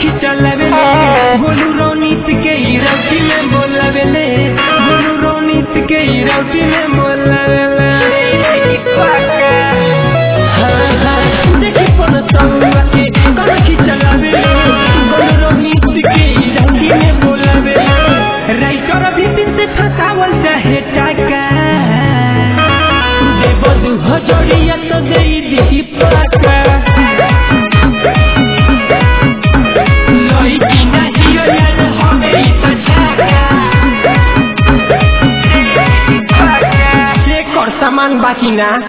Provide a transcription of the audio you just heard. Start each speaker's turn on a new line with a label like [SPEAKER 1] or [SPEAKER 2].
[SPEAKER 1] खिचलावेले गोलू रोनीत के रौटी में बोलावेले गोलू रोनीत के रौटी में बोलावेले देखी पन सौआ के कौन खिचलावेले गोलू रोनीत के रौटी में बोलावेले राइटर बिपिन से फसावल चाहे टाका देव 2000 तो दे दी पाका सामान बाकी ना।